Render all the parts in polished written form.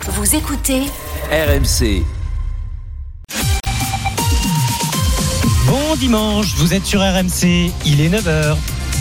Vous écoutez RMC. Bon dimanche, vous êtes sur RMC, il est 9h.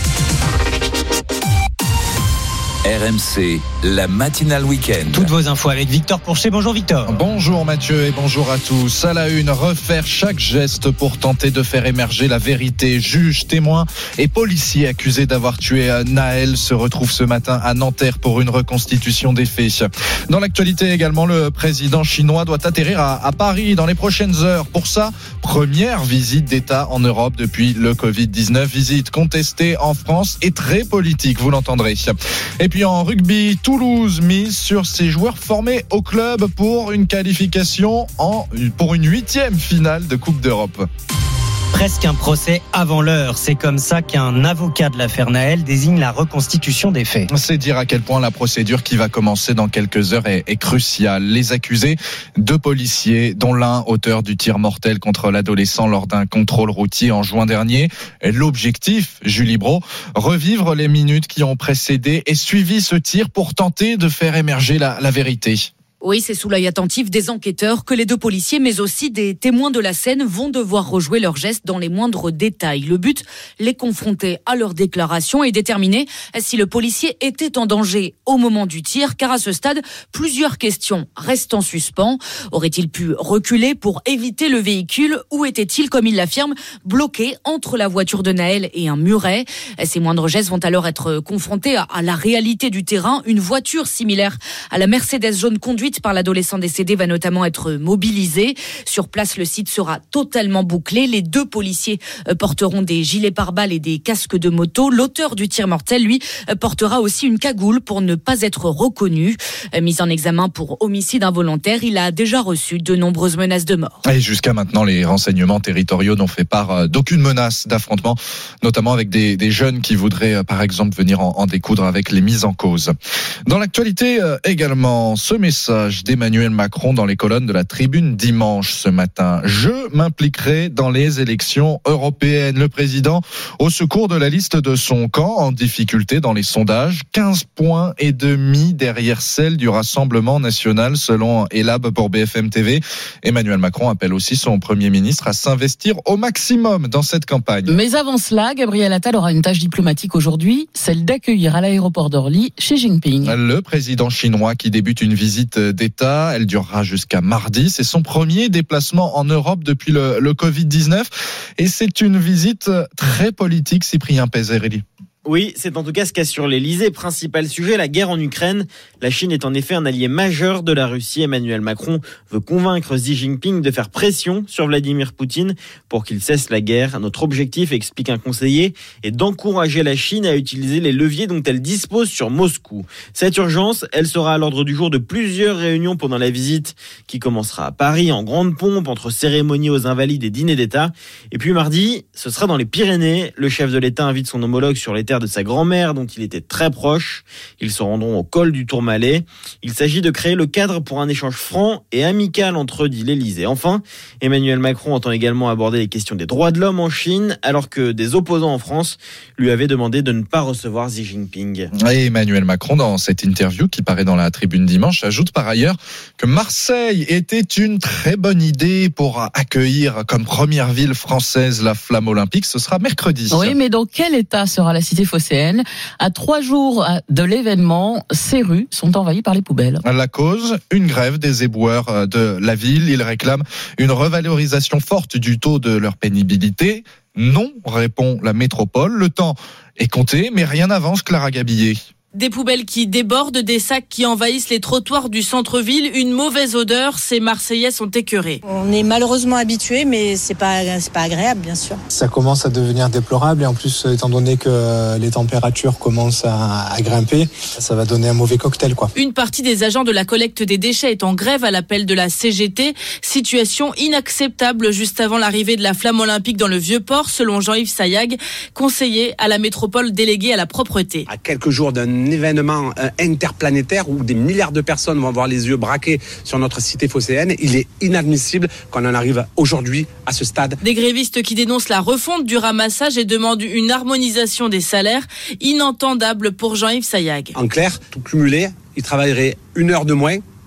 RMC, la matinale week-end. Toutes vos infos avec Victor Pourchet. Bonjour Victor. Bonjour Mathieu et bonjour à tous. À la une, refaire chaque geste pour tenter de faire émerger la vérité. Juges, témoins et policiers accusés d'avoir tué Nahel se retrouvent ce matin à Nanterre pour une reconstitution des faits. Dans l'actualité également, le président chinois doit atterrir à Paris dans les prochaines heures. Pour sa première visite d'État en Europe depuis le Covid-19. Visite contestée en France et très politique, vous l'entendrez. Et puis en rugby, Toulouse mise sur ses joueurs formés au club pour une qualification pour une 8e finale de Coupe d'Europe. Presque un procès avant l'heure. C'est comme ça qu'un avocat de l'affaire Nahel désigne la reconstitution des faits. C'est dire à quel point la procédure qui va commencer dans quelques heures est cruciale. Les accusés, 2 policiers, dont l'un auteur du tir mortel contre l'adolescent lors d'un contrôle routier en juin dernier. L'objectif, Julie Brault, revivre les minutes qui ont précédé et suivi ce tir pour tenter de faire émerger la vérité. Oui, c'est sous l'œil attentif des enquêteurs que les 2 policiers, mais aussi des témoins de la scène, vont devoir rejouer leurs gestes dans les moindres détails. Le but, les confronter à leurs déclarations et déterminer si le policier était en danger au moment du tir, car à ce stade, plusieurs questions restent en suspens. Aurait-il pu reculer pour éviter le véhicule ou était-il, comme il l'affirme, bloqué entre la voiture de Nahel et un muret? Ces moindres gestes vont alors être confrontés à la réalité du terrain. Une voiture similaire à la Mercedes jaune conduite par l'adolescent décédé va notamment être mobilisée. Sur place, le site sera totalement bouclé. Les 2 policiers porteront des gilets pare-balles et des casques de moto. L'auteur du tir mortel, lui, portera aussi une cagoule pour ne pas être reconnu. Mis en examen pour homicide involontaire, il a déjà reçu de nombreuses menaces de mort. Et jusqu'à maintenant, les renseignements territoriaux n'ont fait part d'aucune menace d'affrontement, notamment avec des jeunes qui voudraient, par exemple, venir en découdre avec les mises en cause. Dans l'actualité également, ce message d'Emmanuel Macron dans les colonnes de la Tribune dimanche ce matin. Je m'impliquerai dans les élections européennes. Le président au secours de la liste de son camp en difficulté dans les sondages. 15 points et demi derrière celle du Rassemblement national selon Elab pour BFM TV. Emmanuel Macron appelle aussi son Premier ministre à s'investir au maximum dans cette campagne. Mais avant cela, Gabriel Attal aura une tâche diplomatique aujourd'hui, celle d'accueillir à l'aéroport d'Orly Xi Jinping. Le président chinois qui débute une visite d'État, elle durera jusqu'à mardi. C'est son premier déplacement en Europe depuis le Covid-19 et c'est une visite très politique, Cyprien Pézerelli. Oui, c'est en tout cas ce qu'assure l'Elysée. Principal sujet, la guerre en Ukraine. La Chine est en effet un allié majeur de la Russie. Emmanuel Macron veut convaincre Xi Jinping de faire pression sur Vladimir Poutine pour qu'il cesse la guerre. Notre objectif, explique un conseiller, est d'encourager la Chine à utiliser les leviers dont elle dispose sur Moscou. Cette urgence, elle sera à l'ordre du jour de plusieurs réunions pendant la visite qui commencera à Paris en grande pompe entre cérémonies aux Invalides et dîners d'État. Et puis mardi, ce sera dans les Pyrénées. Le chef de l'État invite son homologue sur les terres de sa grand-mère dont il était très proche. Ils se rendront au col du Tourmalet. Il s'agit de créer le cadre pour un échange franc et amical entre eux, dit l'Élysée. Enfin, Emmanuel Macron entend également aborder les questions des droits de l'homme en Chine, alors que des opposants en France lui avaient demandé de ne pas recevoir Xi Jinping. Et Emmanuel Macron, dans cette interview qui paraît dans la Tribune dimanche, ajoute par ailleurs que Marseille était une très bonne idée pour accueillir comme première ville française la flamme olympique. Ce sera mercredi. Oui, mais dans quel état sera la cité phocéenne? À 3 jours de l'événement, ces rues sont envahies par les poubelles. La cause, une grève des éboueurs de la ville. Ils réclament une revalorisation forte du taux de leur pénibilité. Non, répond la métropole. Le temps est compté, mais rien n'avance, Clara Gabillet. Des poubelles qui débordent, des sacs qui envahissent les trottoirs du centre-ville, une mauvaise odeur, ces Marseillais sont écœurés. On est malheureusement habitués, mais c'est pas agréable, bien sûr. Ça commence à devenir déplorable et en plus, étant donné que les températures commencent à grimper, ça va donner un mauvais cocktail, quoi. Une partie des agents de la collecte des déchets est en grève à l'appel de la CGT. Situation inacceptable juste avant l'arrivée de la flamme olympique dans le Vieux-Port, selon Jean-Yves Sayag, conseiller à la métropole délégué à la propreté. À quelques jours d'un événement interplanétaire où des milliards de personnes vont avoir les yeux braqués sur notre cité phocéenne, il est inadmissible qu'on en arrive aujourd'hui à ce stade. Des grévistes qui dénoncent la refonte du ramassage et demandent une harmonisation des salaires, inentendable pour Jean-Yves Sayag. En clair, tout cumulé, il travaillerait 1 heure de moins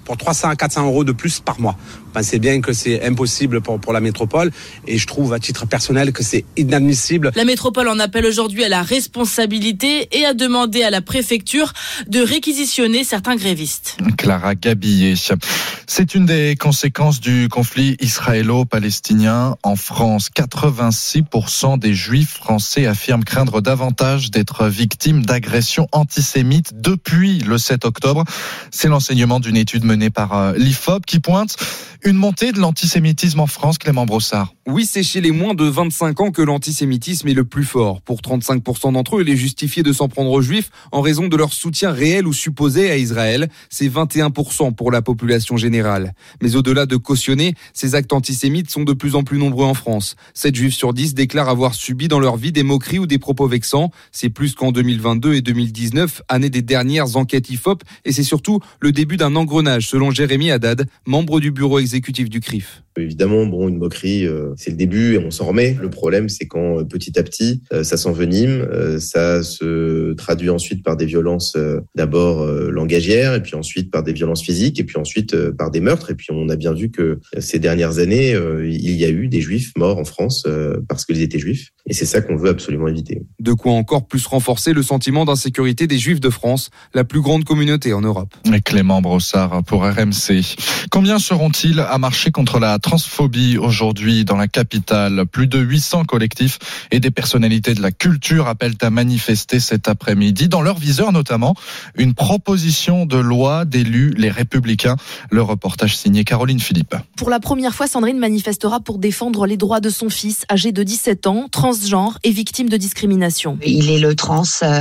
pour 300 à 400 euros de plus par mois. Vous pensez bien que c'est impossible pour la métropole et je trouve à titre personnel que c'est inadmissible. La métropole en appelle aujourd'hui à la responsabilité et a demandé à la préfecture de réquisitionner certains grévistes. Clara Gabillet. C'est une des conséquences du conflit israélo-palestinien en France. 86% des juifs français affirment craindre davantage d'être victimes d'agressions antisémites depuis le 7 octobre. C'est l'enseignement d'une étude menée par l'IFOP qui pointe une montée de l'antisémitisme en France, Clément Brossard. Oui, c'est chez les moins de 25 ans que l'antisémitisme est le plus fort. Pour 35% d'entre eux, il est justifié de s'en prendre aux juifs en raison de leur soutien réel ou supposé à Israël. C'est 21% pour la population générale. Mais au-delà de cautionner, ces actes antisémites sont de plus en plus nombreux en France. 7 juifs sur 10 déclarent avoir subi dans leur vie des moqueries ou des propos vexants. C'est plus qu'en 2022 et 2019, année des dernières enquêtes IFOP, et c'est surtout le début d'un engrenage, selon Jérémy Haddad, membre du bureau exécutif du CRIF. Évidemment, une moquerie, c'est le début et on s'en remet. Le problème, c'est quand petit à petit, ça s'envenime, ça se traduit ensuite par des violences d'abord langagières, et puis ensuite par des violences physiques, et puis ensuite par des meurtres. Et puis on a bien vu que ces dernières années, il y a eu des juifs morts en France parce qu'ils étaient juifs. Et c'est ça qu'on veut absolument éviter. De quoi encore plus renforcer le sentiment d'insécurité des Juifs de France, la plus grande communauté en Europe. Et Clément Brossard pour RMC. Combien seront-ils à marcher contre la transphobie aujourd'hui dans la capitale? Plus de 800 collectifs et des personnalités de la culture appellent à manifester cet après-midi. Dans leur viseur notamment, une proposition de loi d'élus les Républicains. Le reportage signé Caroline Philippe. Pour la première fois, Sandrine manifestera pour défendre les droits de son fils, âgé de 17 ans, transgenre et victime de discrimination. Il est le trans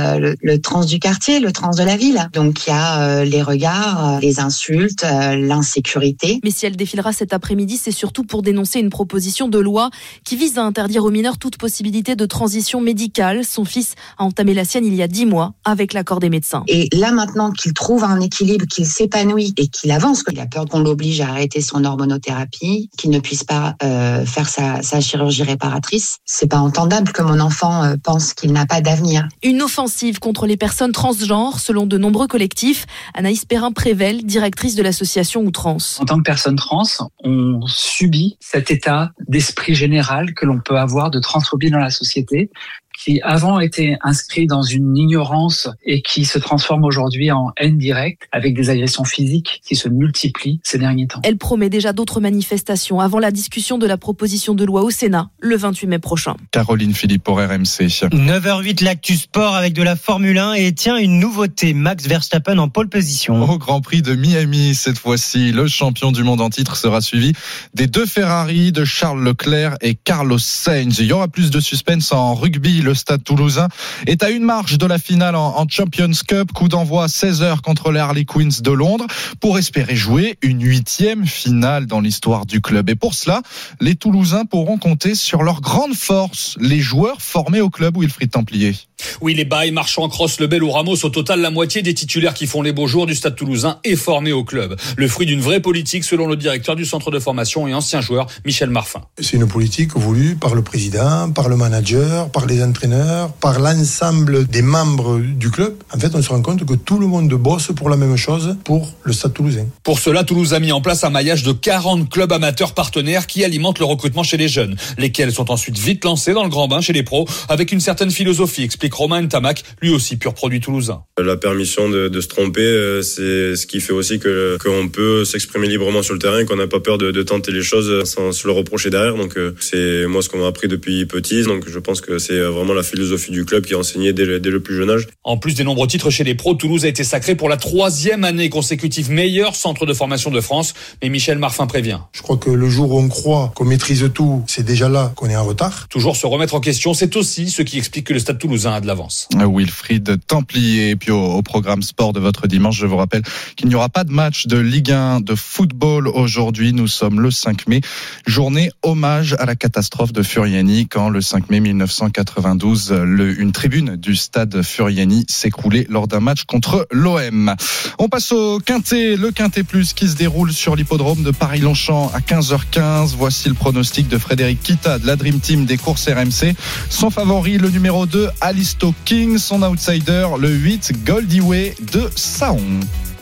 du quartier, le trans de la ville. Donc il y a les regards, les insultes, l'insécurité. Mais si elle défilera cet après-midi, c'est surtout pour dénoncer une proposition de loi qui vise à interdire aux mineurs toute possibilité de transition médicale. Son fils a entamé la sienne il y a 10 mois avec l'accord des médecins. Et là maintenant qu'il trouve un équilibre, qu'il s'épanouit et qu'il avance, qu'il a peur qu'on l'oblige à arrêter son hormonothérapie, qu'il ne puisse pas faire sa chirurgie réparatrice, c'est pas entendable que mon enfant pense qu'il n'a pas d'avenir. Une offensive contre les personnes transgenres, selon de nombreux collectifs. Anaïs Perrin-Prével, directrice de l'association Outrance. En tant que personne trans, on subit cet état d'esprit général que l'on peut avoir de transphobie dans la société, qui avant était inscrit dans une ignorance et qui se transforme aujourd'hui en haine directe avec des agressions physiques qui se multiplient ces derniers temps. Elle promet déjà d'autres manifestations avant la discussion de la proposition de loi au Sénat le 28 mai prochain. Caroline Philippe pour RMC. 9h08, l'actu sport avec de la Formule 1 et tiens, une nouveauté, Max Verstappen en pole position. Au Grand Prix de Miami, cette fois-ci, le champion du monde en titre sera suivi des 2 Ferrari de Charles Leclerc et Carlos Sainz. Il y aura plus de suspense en rugby. Le Stade Toulousain est à une marche de la finale en Champions Cup. Coup d'envoi à 16h contre les Harley Quinns de Londres pour espérer jouer une 8e finale dans l'histoire du club. Et pour cela, les Toulousains pourront compter sur leur grande force, les joueurs formés au club Wilfried Templier. Oui, les Baye, Marchand, Cross, Lebel ou Ramos, au total, la moitié des titulaires qui font les beaux jours du Stade Toulousain est formé au club. Le fruit d'une vraie politique, selon le directeur du centre de formation et ancien joueur, Michel Marfin. C'est une politique voulue par le président, par le manager, par les entraîneurs, par l'ensemble des membres du club. En fait, on se rend compte que tout le monde bosse pour la même chose pour le Stade Toulousain. Pour cela, Toulouse a mis en place un maillage de 40 clubs amateurs partenaires qui alimentent le recrutement chez les jeunes, lesquels sont ensuite vite lancés dans le grand bain chez les pros avec une certaine philosophie, explique Romain Ntamak, lui aussi pur produit toulousain. La permission de se tromper, c'est ce qui fait aussi qu'on peut s'exprimer librement sur le terrain, qu'on n'a pas peur de tenter les choses sans se le reprocher derrière. Donc c'est moi ce qu'on m'a appris depuis petit. Donc je pense que c'est vraiment la philosophie du club qui est enseignée dès le plus jeune âge. En plus des nombreux titres chez les pros, Toulouse a été sacré pour la 3e année consécutive meilleur centre de formation de France. Mais Michel Marfin prévient. Je crois que le jour où on croit qu'on maîtrise tout, c'est déjà là qu'on est en retard. Toujours se remettre en question, c'est aussi ce qui explique que le Stade Toulousain a de l'avance. Wilfried Templier. Et puis au programme sport de votre dimanche, je vous rappelle qu'il n'y aura pas de match de Ligue 1 de football aujourd'hui. Nous sommes le 5 mai, journée hommage à la catastrophe de Furiani quand le 5 mai 1992, une tribune du stade Furiani s'écroulait lors d'un match contre l'OM. On passe au Quintet, le Quintet Plus qui se déroule sur l'hippodrome de Paris-Longchamp à 15h15. Voici le pronostic de Frédéric Kita de la Dream Team des courses RMC. Son favori, le numéro 2, Alisto King. Son outsider, le 8, Goldie Way de Saon.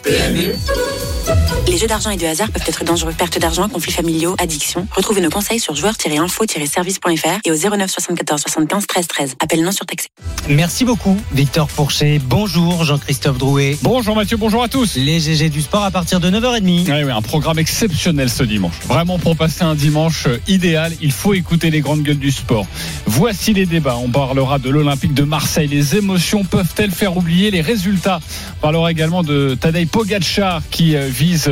PMU. Les jeux d'argent et de hasard peuvent être dangereux. Perte d'argent, conflits familiaux, addiction. Retrouvez nos conseils sur joueurs-info-service.fr et au 09 74 75 13 13. Appel non surtaxé. Merci beaucoup, Victor Fourchet. Bonjour, Jean-Christophe Drouet. Bonjour Mathieu, bonjour à tous. Les GG du sport à partir de 9h30. Oui, un programme exceptionnel ce dimanche. Vraiment, pour passer un dimanche idéal, il faut écouter les grandes gueules du sport. Voici les débats. On parlera de l'Olympique de Marseille. Les émotions peuvent-elles faire oublier les résultats? On parlera également de Tadej Pogačar qui vise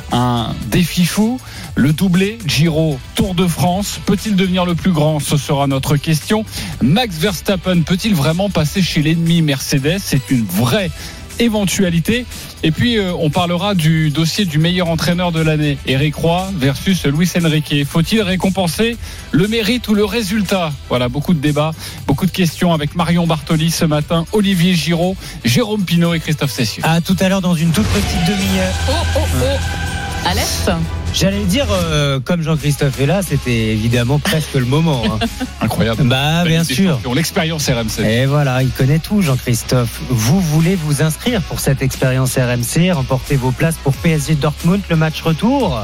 un défi fou. Le doublé, Giro, Tour de France, peut-il devenir le plus grand? Ce sera notre question. Max Verstappen peut-il vraiment passer chez l'ennemi Mercedes? C'est une vraie éventualité. Et puis on parlera du dossier du meilleur entraîneur de l'année, Eric Roy versus Luis Enrique. Faut-il récompenser le mérite ou le résultat? Voilà, beaucoup de débats, beaucoup de questions avec Marion Bartoli ce matin, Olivier Giraud, Jérôme Pinault et Christophe Cessieux. À tout à l'heure dans une toute petite demi-heure. Alerte. J'allais dire, comme Jean-Christophe est là, c'était évidemment presque le moment. Hein. Incroyable. Bah, bien sûr. L'expérience RMC. Et voilà, il connaît tout, Jean-Christophe. Vous voulez vous inscrire pour cette expérience RMC, remporter vos places pour PSG Dortmund, le match retour,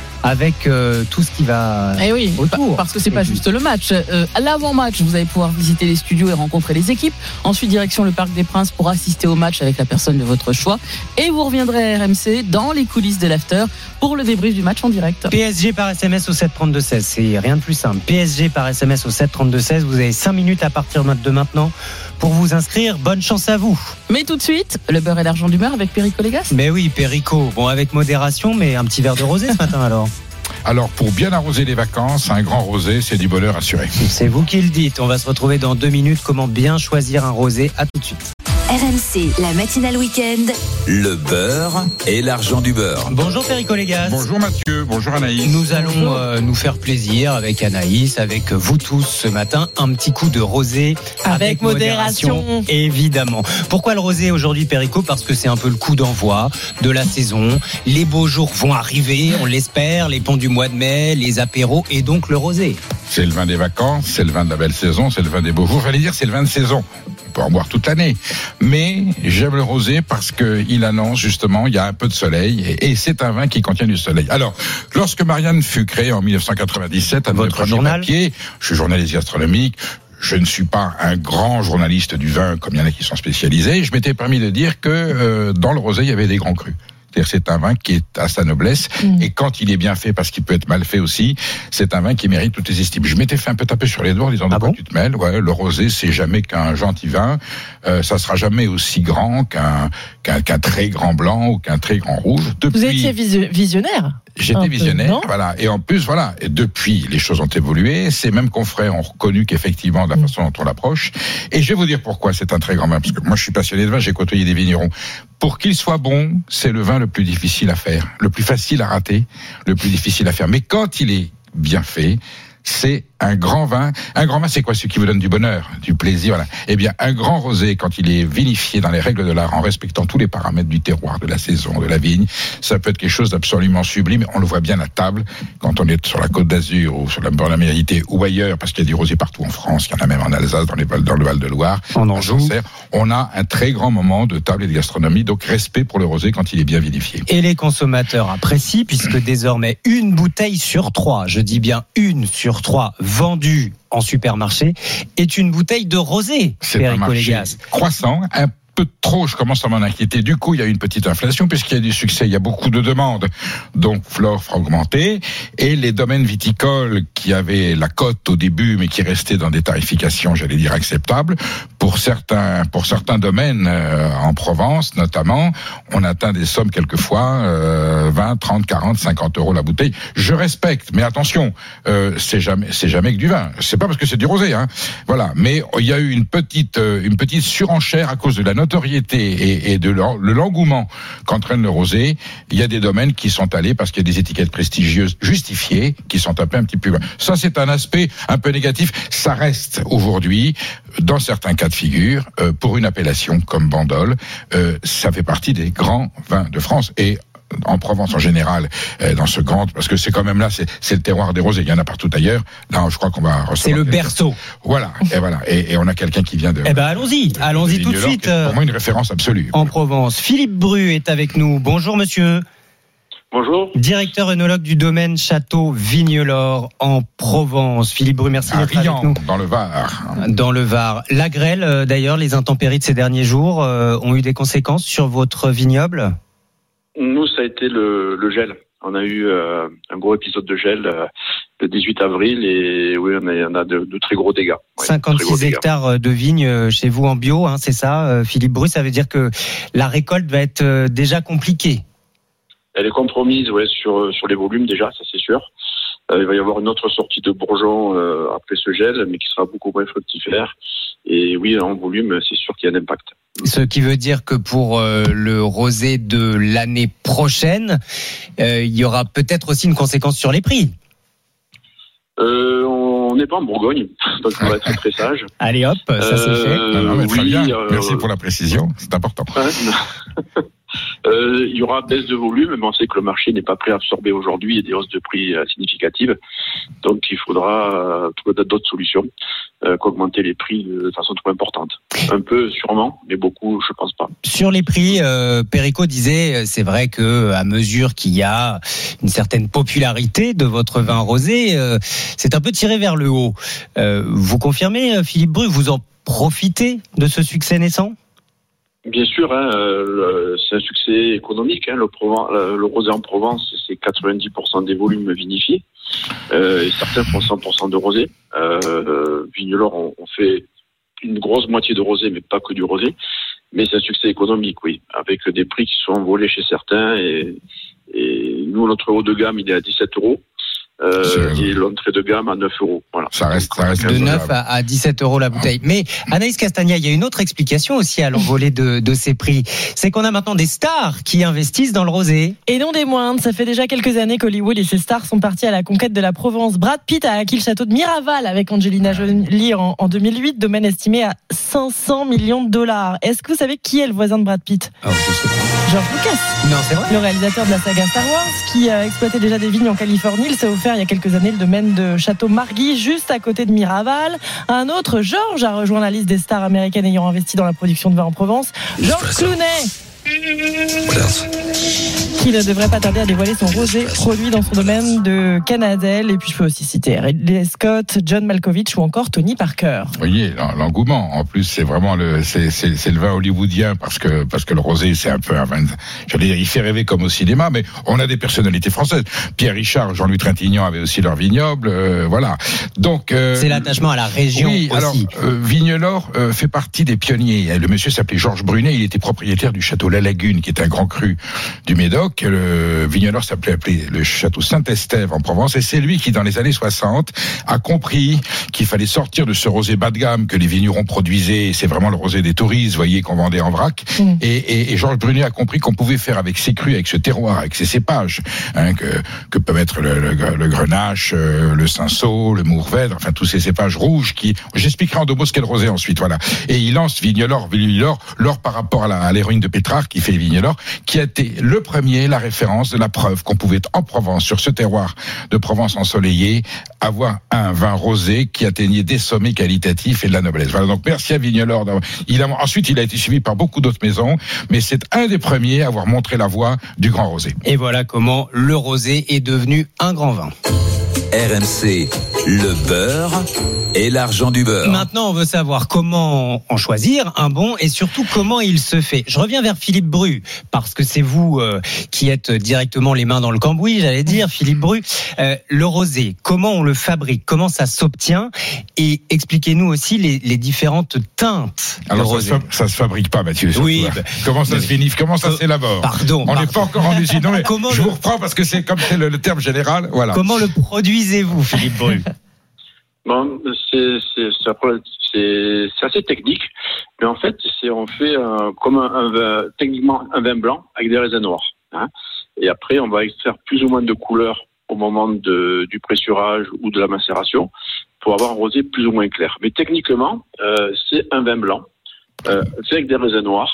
avec tout ce qui va autour. Parce que c'est pas juste le match. À l'avant-match, vous allez pouvoir visiter les studios et rencontrer les équipes. Ensuite, direction le Parc des Princes pour assister au match avec la personne de votre choix. Et vous reviendrez à RMC dans les coulisses de l'after pour le débrief du match en direct. PSG par SMS au 732-16, c'est rien de plus simple. PSG par SMS au 732-16, vous avez 5 minutes à partir de maintenant pour vous inscrire. Bonne chance à vous. Mais tout de suite, le beurre et l'argent d'humeur avec Perico Légas. Mais oui, Perico, bon, avec modération, mais un petit verre de rosé ce matin alors. Alors, pour bien arroser les vacances, un grand rosé, c'est du bonheur assuré. C'est vous qui le dites. On va se retrouver dans 2 minutes. Comment bien choisir un rosé? À tout de suite. RMC, la matinale week-end. Le beurre et l'argent du beurre. Bonjour Perico Légas. Bonjour Mathieu, bonjour Anaïs. Nous allons nous faire plaisir avec Anaïs, avec vous tous ce matin. Un petit coup de rosé avec modération, évidemment. Pourquoi le rosé aujourd'hui, Perico? Parce que c'est un peu le coup d'envoi de la saison. Les beaux jours vont arriver, on l'espère, les ponts du mois de mai, les apéros et donc le rosé. C'est le vin des vacances, c'est le vin de la belle saison, c'est le vin des beaux jours. J'allais dire c'est le vin de saison. On peut en boire toute l'année. Mais j'aime le rosé parce qu'il annonce justement, il y a un peu de soleil et c'est un vin qui contient du soleil. Alors, lorsque Marianne fut créée en 1997, à notre journal, papier, je suis journaliste gastronomique, je ne suis pas un grand journaliste du vin comme il y en a qui sont spécialisés. Je m'étais permis de dire que dans le rosé, il y avait des grands crus. C'est-à-dire c'est un vin qui est à sa noblesse et quand il est bien fait, parce qu'il peut être mal fait aussi, c'est un vin qui mérite toutes les estimes. Je m'étais fait un peu taper sur les doigts en disant de quoi tu te mêles. Ouais, le rosé c'est jamais qu'un gentil vin, ça sera jamais aussi grand qu'un très grand blanc ou qu'un très grand rouge. Vous étiez visionnaire. J'étais visionnaire, voilà. Et en plus, voilà, et depuis, les choses ont évolué. Ces mêmes confrères ont reconnu qu'effectivement, de la façon dont on l'approche. Et je vais vous dire pourquoi c'est un très grand vin. Parce que moi, je suis passionné de vin, j'ai côtoyé des vignerons. Pour qu'il soit bon, c'est le vin le plus difficile à faire, le plus facile à rater, le plus difficile à faire. Mais quand il est bien fait, c'est un grand vin. Un grand vin, c'est quoi? Ce qui vous donne du bonheur, du plaisir. Voilà. Eh bien, un grand rosé, quand il est vinifié dans les règles de l'art, en respectant tous les paramètres du terroir, de la saison, de la vigne, ça peut être quelque chose d'absolument sublime. On le voit bien à table, quand on est sur la Côte d'Azur ou sur la Borne-Amérité ou ailleurs, parce qu'il y a du rosé partout en France. Il y en a même en Alsace, dans le Val-de-Loire, en Anjou. On a un très grand moment de table et de gastronomie. Donc, respect pour le rosé quand il est bien vinifié. Et les consommateurs apprécient, puisque désormais, 1 bouteille sur 3, je dis bien 1 sur 3, vendue en supermarché, est une bouteille de rosé. C'est un marché croissant, un peu trop, je commence à m'en inquiéter. Du coup, il y a une petite inflation puisqu'il y a du succès, il y a beaucoup de demandes. Donc, l'offre a augmenté et les domaines viticoles qui avaient la cote au début, mais qui restaient dans des tarifications, j'allais dire, acceptables, pour certains domaines en Provence, notamment, on atteint des sommes quelquefois 20, 30, 40, 50 euros la bouteille. Je respecte, mais attention, c'est jamais que du vin. C'est pas parce que c'est du rosé, hein. Voilà. Mais il y a eu une petite surenchère à cause de la notoriété et de l'engouement qu'entraîne le rosé. Il y a des domaines qui sont allés parce qu'il y a des étiquettes prestigieuses justifiées qui sont tapées un petit peu. Ça, c'est un aspect un peu négatif. Ça reste aujourd'hui, dans certains cas de figure, pour une appellation comme Bandol, ça fait partie des grands vins de France. Et en Provence en général, dans ce grand, parce que c'est quand même là, c'est le terroir des rosés. Il y en a partout ailleurs. Là, je crois qu'on va recevoir. C'est le berceau. Voilà, et on a quelqu'un qui vient de. Eh ben allons-y tout de suite. Pour moi, une référence absolue. En Provence, Philippe Bru est avec nous. Bonjour monsieur. Bonjour. Directeur œnologue du domaine Château Vignelor en Provence. Philippe Bru, merci d'être avec nous. Dans le Var. Dans le Var. La grêle, d'ailleurs, les intempéries de ces derniers jours ont eu des conséquences sur votre vignoble ? Nous, ça a été le gel. On a eu un gros épisode de gel le 18 avril et oui, on a de très gros dégâts. 56 hectares de vignes chez vous en bio, hein, c'est ça, Philippe Bru. Ça veut dire que la récolte va être déjà compliquée. Elle est compromise, sur les volumes déjà, ça c'est sûr. Il va y avoir une autre sortie de bourgeons après ce gel, mais qui sera beaucoup moins fructifère. Et oui, en volume, c'est sûr qu'il y a un impact. Ce qui veut dire que pour le rosé de l'année prochaine, il y aura peut-être aussi une conséquence sur les prix. On n'est pas en Bourgogne, donc on va être très sage. Allez hop, ça c'est fait. Très bien. Merci pour la précision, c'est important. Il y aura baisse de volume, mais on sait que le marché n'est pas prêt à absorber aujourd'hui des hausses de prix significatives. Donc il faudra trouver d'autres solutions qu'augmenter les prix de façon trop importante. Un peu sûrement, mais beaucoup, je pense pas. Sur les prix, Perico disait, c'est vrai que à mesure qu'il y a une certaine popularité de votre vin rosé, c'est un peu tiré vers le haut. Vous confirmez, Philippe Bru, vous en profitez de ce succès naissant ? Bien sûr, c'est un succès économique. Le rosé en Provence, c'est 90% des volumes vinifiés. Et certains font 100% de rosé. Vignelor, on fait une grosse moitié de rosé, mais pas que du rosé. Mais c'est un succès économique, oui, avec des prix qui sont envolés chez certains. Et nous, notre haut de gamme, il est à 17 €. Et l'entrée de gamme à 9 €. Voilà. Ça reste de 9 à 17 € la bouteille. Mais Anaïs Castagna, il y a une autre explication aussi à l'envolée de ces prix. C'est qu'on a maintenant des stars qui investissent dans le rosé. Et non des moindres. Ça fait déjà quelques années qu'Hollywood et ses stars sont partis à la conquête de la Provence. Brad Pitt a acquis le château de Miraval avec Angelina Jolie en 2008, domaine estimé à 500 millions de $. Est-ce que vous savez qui est le voisin de Brad Pitt ? Je sais pas. George Lucas. Non, c'est vrai. Le réalisateur de la saga Star Wars, qui a exploité déjà des vignes en Californie. Il s'est offert il y a quelques années le domaine de Château Margui, juste à côté de Miraval. Un autre, George, a rejoint la liste des stars américaines ayant investi dans la production de vin en Provence. George Clooney, qui ne devrait pas tarder à dévoiler son rosé produit dans son domaine de Canadelle. Et puis je peux aussi citer Ridley Scott, John Malkovich ou encore Tony Parker. Vous voyez l'engouement. En plus, c'est vraiment c'est le vin hollywoodien parce que le rosé, c'est un peu un vin. J'allais dire, il fait rêver comme au cinéma, mais on a des personnalités françaises. Pierre Richard, Jean-Louis Trintignant avaient aussi leur vignoble, voilà. Donc c'est l'attachement à la région. Oui, aussi. Alors Vignelor fait partie des pionniers. Le monsieur s'appelait Georges Brunet, il était propriétaire du château La Lagune, qui est un grand cru du Médoc. Le Vignelor s'appelait le château Saint-Estève en Provence, et c'est lui qui, dans les années 60, a compris qu'il fallait sortir de ce rosé bas de gamme que les vignerons produisaient. C'est vraiment le rosé des touristes, vous voyez, qu'on vendait en vrac. Et Georges Brunet a compris qu'on pouvait faire avec ces crus, avec ce terroir, avec ces cépages, que peuvent être le Grenache, le Cinsault, le Mourvèdre, enfin tous ces cépages rouges qui. J'expliquerai en 2 mots ce qu'est le rosé ensuite, voilà. Et il lance Vignelor par rapport à l'héroïne de Pétrarque, qui fait Vignelor, qui a été le premier, la référence de la preuve qu'on pouvait en Provence, sur ce terroir de Provence ensoleillé, avoir un vin rosé qui atteignait des sommets qualitatifs et de la noblesse. Voilà, donc merci à Vignelor. Ensuite, il a été suivi par beaucoup d'autres maisons, mais c'est un des premiers à avoir montré la voie du grand rosé. Et voilà comment le rosé est devenu un grand vin. RMC, le beurre et l'argent du beurre. Maintenant, on veut savoir comment en choisir un bon et surtout comment il se fait. Je reviens vers Philippe Bru, parce que c'est vous qui êtes directement les mains dans le cambouis, j'allais dire, Philippe Bru. Le rosé, comment on le fabrique, comment ça s'obtient, et expliquez-nous aussi les différentes teintes. Alors ça se fabrique pas, Mathieu. Oui. Comment ça se finit, comment ça s'élabore. Pardon. On n'est pas encore en usine. Non, mais je vous reprends parce que c'est comme c'est le terme général. Voilà. Comment le produisez-vous, Philippe Bru? Bon, c'est assez technique, mais en fait, on fait techniquement un vin blanc avec des raisins noirs. Hein, et après, on va extraire plus ou moins de couleur au moment du pressurage ou de la macération pour avoir un rosé plus ou moins clair. Mais techniquement, c'est un vin blanc fait avec des raisins noirs.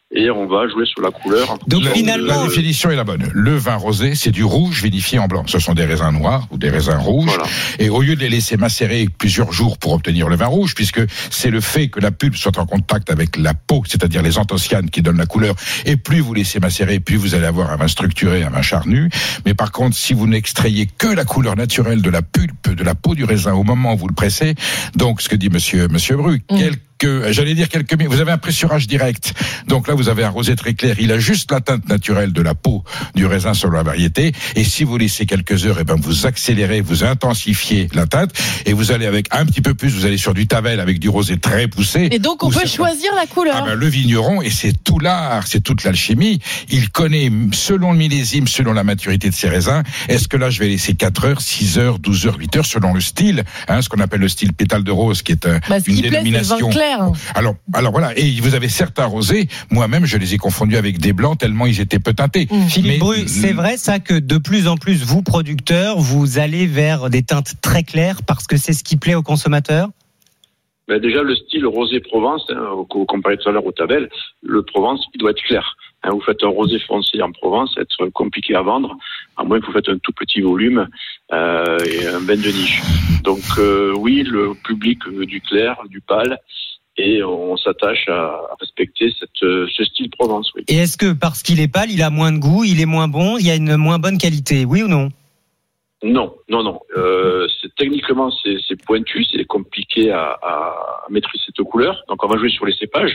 et on va jouer sur la couleur. Donc finalement, la définition est la bonne. Le vin rosé, c'est du rouge vinifié en blanc. Ce sont des raisins noirs ou des raisins rouges. Voilà. Et au lieu de les laisser macérer plusieurs jours pour obtenir le vin rouge, puisque c'est le fait que la pulpe soit en contact avec la peau, c'est-à-dire les anthocyanes qui donnent la couleur, et plus vous laissez macérer, plus vous allez avoir un vin structuré, un vin charnu. Mais par contre, si vous n'extrayez que la couleur naturelle de la pulpe, de la peau du raisin au moment où vous le pressez, donc ce que dit monsieur Bru, quelques minutes, vous avez un pressurage direct. Donc là, vous avez un rosé très clair. Il a juste la teinte naturelle de la peau du raisin sur la variété. Et si vous laissez quelques heures, vous accélérez, vous intensifiez la teinte. Et vous allez avec un petit peu plus, vous allez sur du Tavel avec du rosé très poussé. Et donc, on peut choisir la couleur. Le vigneron, et c'est tout l'art, c'est toute l'alchimie. Il connaît, selon le millésime, selon la maturité de ses raisins, est-ce que là, je vais laisser 4 heures, 6 heures, 12 heures, 8 heures, selon le style, ce qu'on appelle le style pétale de rose, qui est une dénomination. Alors voilà, et vous avez certains rosés, moi-même je les ai confondus avec des blancs tellement ils étaient peu teintés. Philippe Bru, c'est vrai ça que de plus en plus vous producteurs, vous allez vers des teintes très claires parce que c'est ce qui plaît aux consommateurs? Déjà le style rosé Provence, comparé tout à l'heure au Tavel, le Provence il doit être clair. Vous faites un rosé foncé en Provence, ça va être compliqué à vendre, à moins que vous faites un tout petit volume et un vin de niche. Donc oui, le public veut du clair, du pâle. Et on s'attache à respecter ce style Provence, oui. Et est-ce que parce qu'il est pâle, il a moins de goût, il est moins bon, il y a une moins bonne qualité, oui ou non? Non. Techniquement, c'est pointu, c'est compliqué à maîtriser cette couleur. Donc, on va jouer sur les cépages.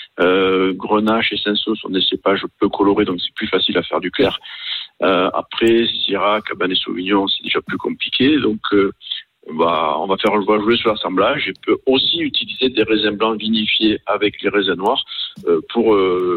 Grenache et Cinsault sont des cépages peu colorés, donc c'est plus facile à faire du clair. Après, Syrah, Cabernet Sauvignon, c'est déjà plus compliqué. Donc, on va jouer sur l'assemblage et peut aussi utiliser des raisins blancs vinifiés avec les raisins noirs pour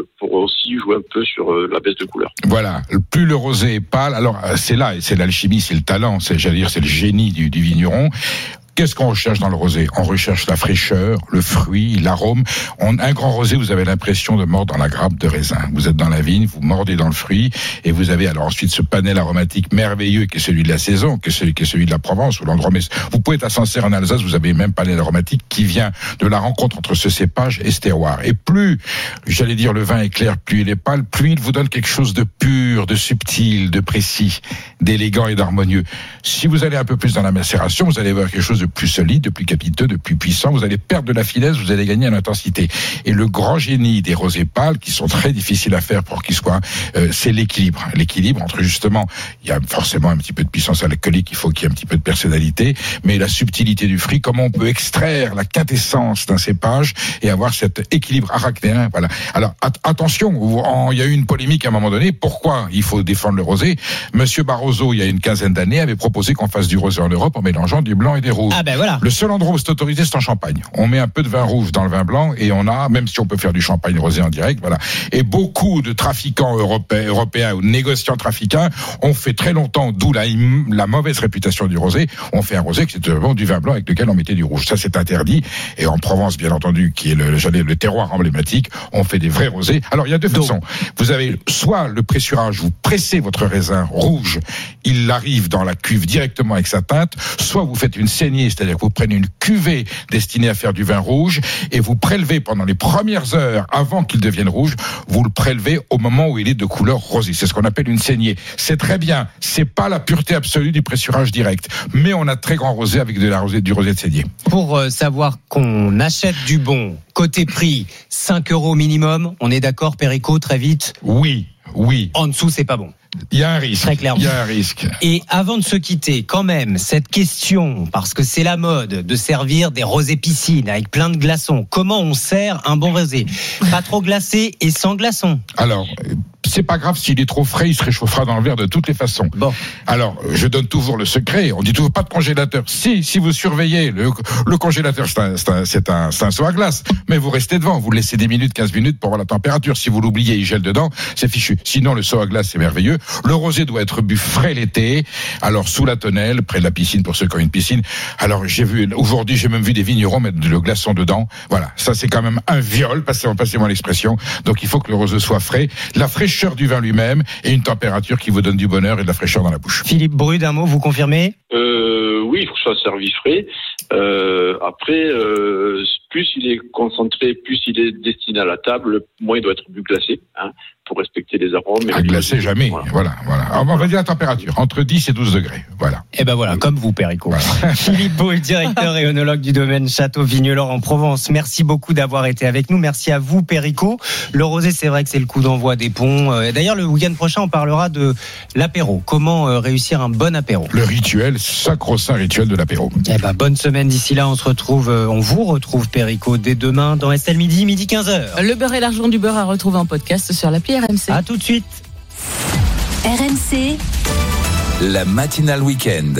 aussi jouer un peu sur la baisse de couleur. Voilà, plus le rosé est pâle, alors c'est là, et c'est l'alchimie, c'est le talent, c'est le génie du vigneron. Qu'est-ce qu'on recherche dans le rosé? On recherche la fraîcheur, le fruit, l'arôme. Un grand rosé, vous avez l'impression de mordre dans la grappe de raisin. Vous êtes dans la vigne, vous mordez dans le fruit, et vous avez alors ensuite ce panel aromatique merveilleux qui est celui de la saison, qui est celui de la Provence ou l'endroit. Mais vous pouvez être à Sancerre en Alsace, vous avez même panel aromatique qui vient de la rencontre entre ce cépage et ce terroir. Et plus, j'allais dire, le vin est clair, plus il est pâle, plus il vous donne quelque chose de pur, de subtil, de précis, d'élégant et d'harmonieux. Si vous allez un peu plus dans la macération, vous allez voir quelque chose de plus solide, de plus capiteux, de plus puissant. Vous allez perdre de la finesse, vous allez gagner en intensité. Et le grand génie des rosés pâles, qui sont très difficiles à faire pour qu'ils soient, c'est l'équilibre. L'équilibre entre justement, il y a forcément un petit peu de puissance alcoolique, il faut qu'il y ait un petit peu de personnalité, mais la subtilité du fruit, comment on peut extraire la quintessence d'un cépage et avoir cet équilibre arachnéen. Voilà. Alors attention, il y a eu une polémique à un moment donné. Pourquoi il faut défendre le rosé? Monsieur Barroso, il y a une quinzaine d'années, avait proposé qu'on fasse du rosé en Europe en mélangeant du blanc et des rouges. Voilà. Le seul endroit où c'est autorisé, c'est en Champagne. On met un peu de vin rouge dans le vin blanc et on a, même si on peut faire du champagne rosé en direct, voilà. Et beaucoup de trafiquants européens ou négociants trafiquants ont fait très longtemps, d'où la mauvaise réputation du rosé, on fait un rosé qui est vraiment du vin blanc avec lequel on mettait du rouge. Ça, c'est interdit. Et en Provence, bien entendu, qui est le terroir emblématique, on fait des vrais rosés. Alors, il y a deux façons. Vous avez soit le pressurage, vous pressez votre raisin rouge, il arrive dans la cuve directement avec sa teinte, soit vous faites une saignée, c'est-à-dire que vous prenez une cuvée destinée à faire du vin rouge et vous prélevez pendant les premières heures avant qu'il devienne rouge, vous le prélevez au moment où il est de couleur rosée. C'est ce qu'on appelle une saignée. C'est très bien. C'est pas la pureté absolue du pressurage direct, mais on a très grand rosé avec du rosé de saignée. Pour savoir qu'on achète du bon, côté prix, 5 € minimum, on est d'accord, Perico, très vite? Oui. En dessous, c'est pas bon. Il y a un risque. Très clairement. Il y a un risque. Et avant de se quitter, quand même, cette question, parce que c'est la mode de servir des rosés piscines avec plein de glaçons. Comment on sert un bon rosé? Pas trop glacé et sans glaçons. Alors, c'est pas grave s'il est trop frais, il se réchauffera dans le verre de toutes les façons. Bon. Alors, je donne toujours le secret. On dit toujours pas de congélateur. Si vous surveillez, le congélateur, c'est un seau à glace. Mais vous restez devant, vous le laissez 10 minutes, 15 minutes pour voir la température. Si vous l'oubliez, il gèle dedans, c'est fichu. Sinon, le seau à glace, c'est merveilleux. Le rosé doit être bu frais l'été. Alors, sous la tonnelle, près de la piscine, pour ceux qui ont une piscine. Alors, aujourd'hui, j'ai même vu des vignerons mettre le glaçon dedans. Voilà. Ça, c'est quand même un viol, passez-moi l'expression. Donc, il faut que le rosé soit frais. La fraîcheur du vin lui-même et une température qui vous donne du bonheur et de la fraîcheur dans la bouche. Philippe Bru, d'un mot, vous confirmez? Oui, il faut que ça soit servi frais. Après, plus il est concentré, plus il est destiné à la table, moins il doit être bu glacé, hein, pour respecter les arômes. À glacer jamais. Voilà. Alors, on va dire la température, entre 10 et 12 degrés. Voilà. Et ben voilà, comme vous, Perico. Voilà. Philippe Beau, directeur et œnologue du domaine Château Vigneulor en Provence. Merci beaucoup d'avoir été avec nous. Merci à vous, Perico. Le rosé, c'est vrai que c'est le coup d'envoi des ponts. D'ailleurs, le week-end prochain, on parlera de l'apéro. Comment réussir un bon apéro. Le rituel, sacro-saint rituel de l'apéro. Eh ben, bonne semaine d'ici là. On vous retrouve, Perico, dès demain dans Estelle midi 15h. Le beurre et l'argent du beurre à retrouver en podcast sur l'appli RMC. À tout de suite. RMC. La matinale week-end.